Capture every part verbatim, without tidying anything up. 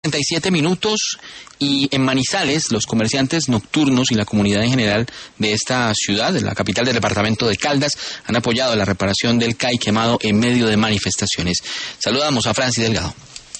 treinta y siete minutos y en Manizales los comerciantes nocturnos y la comunidad en general de esta ciudad, de la capital del departamento de Caldas, han apoyado la reparación del C A I quemado en medio de manifestaciones. Saludamos a Francis Delgado.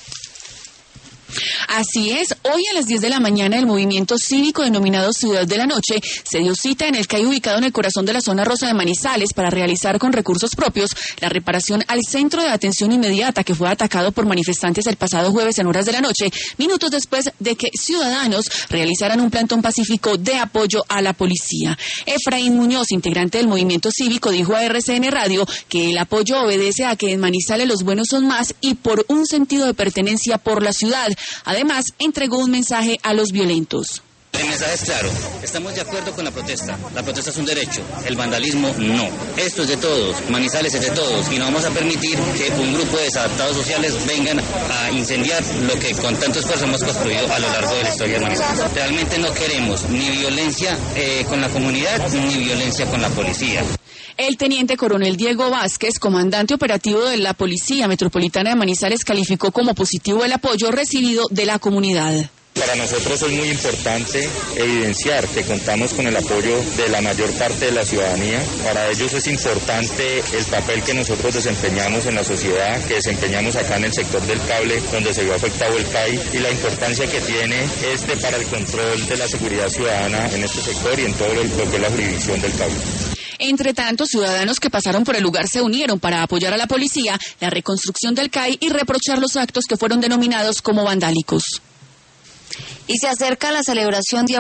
Así es, hoy a las diez de la mañana el movimiento cívico denominado Ciudad de la Noche se dio cita en el C A I ubicado en el corazón de la zona rosa de Manizales para realizar con recursos propios la reparación al centro de atención inmediata que fue atacado por manifestantes el pasado jueves en horas de la noche, minutos después de que ciudadanos realizaran un plantón pacífico de apoyo a la policía. Efraín Muñoz, integrante del movimiento cívico, dijo a R C N Radio que el apoyo obedece a que en Manizales los buenos son más y por un sentido de pertenencia por la ciudad. Además, entregó un mensaje a los violentos. El mensaje es claro, estamos de acuerdo con la protesta, la protesta es un derecho, el vandalismo no. Esto es de todos, Manizales es de todos y no vamos a permitir que un grupo de desadaptados sociales vengan a incendiar lo que con tanto esfuerzo hemos construido a lo largo de la historia de Manizales. Realmente no queremos ni violencia eh, con la comunidad ni violencia con la policía. El teniente coronel Diego Vázquez, comandante operativo de la Policía Metropolitana de Manizales, calificó como positivo el apoyo recibido de la comunidad. Para nosotros es muy importante evidenciar que contamos con el apoyo de la mayor parte de la ciudadanía. Para ellos es importante el papel que nosotros desempeñamos en la sociedad, que desempeñamos acá en el sector del cable, donde se vio afectado el C A I, y la importancia que tiene este para el control de la seguridad ciudadana en este sector y en todo lo que es la jurisdicción del cable. Entre tanto, ciudadanos que pasaron por el lugar se unieron para apoyar a la policía, la reconstrucción del C A I y reprochar los actos que fueron denominados como vandálicos. Y se acerca la celebración de